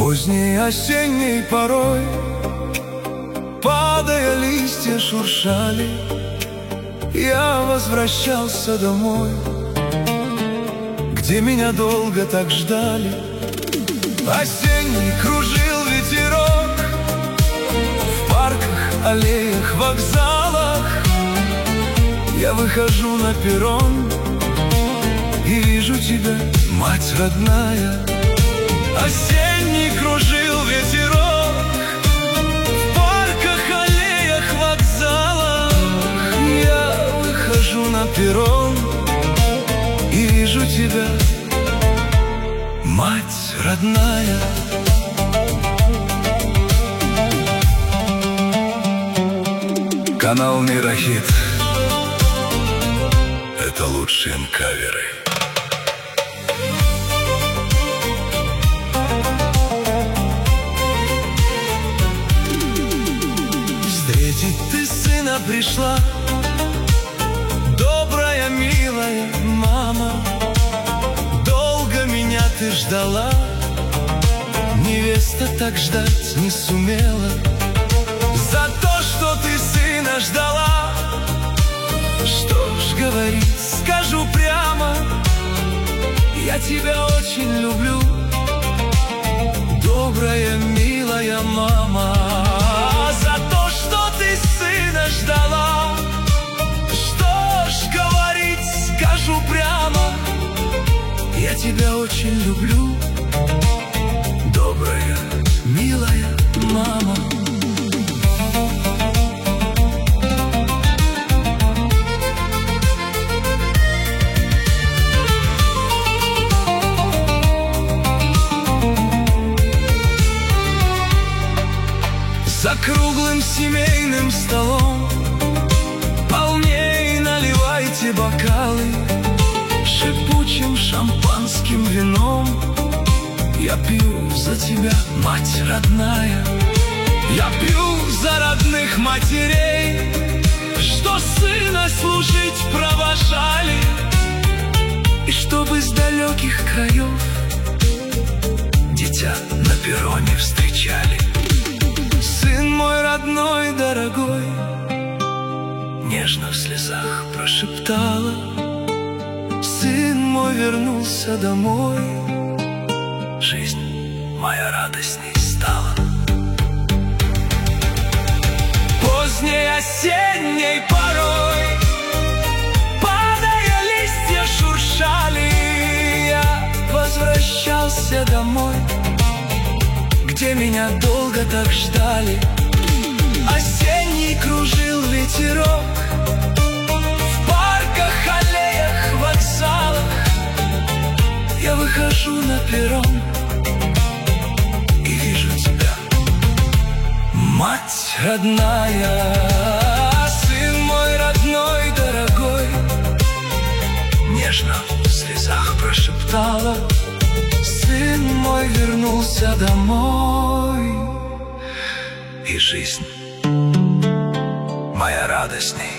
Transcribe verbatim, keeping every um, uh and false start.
Поздней осенней порой, падая, листья шуршали. Я возвращался домой, где меня долго так ждали. Осенний кружил ветерок в парках, аллеях, вокзалах. Я выхожу на перрон и вижу тебя, мать родная. Осенний кружил ветерок в парках, аллеях, вокзалах. Я выхожу на перрон и вижу тебя, мать родная. Канал Мирохит — это лучшие каверы. Встретить ты сына пришла, добрая, милая мама. Долго меня ты ждала, невеста так ждать не сумела. За то, что ты сына ждала, что ж говорить, скажу прямо, я тебя очень люблю, добрая, милая мама. За то, что ты сына ждала, что ж говорить, скажу прямо, я тебя очень люблю, добрая, милая мама. За круглым семейным столом полней наливайте бокалы, шипучим шампанским вином. Я пью за тебя, мать родная. Я пью за родных матерей, что сына служить провожали, и чтобы с далеких краев дитя на перроне встречали. Сын мой родной, дорогой, нежно в слезах прошептала. Сын мой вернулся домой, жизнь моя радостней стала. Поздней осенней порой, падая, листья шуршали. Я возвращался домой, где меня долго так ждали. Осенний кружил ветерок в парках, аллеях, вокзалах. Я выхожу на перрон и вижу тебя, мать родная. Сын мой родной, дорогой, нежно в слезах прошептала. Сын мой вернулся домой, и жизнь моя радостней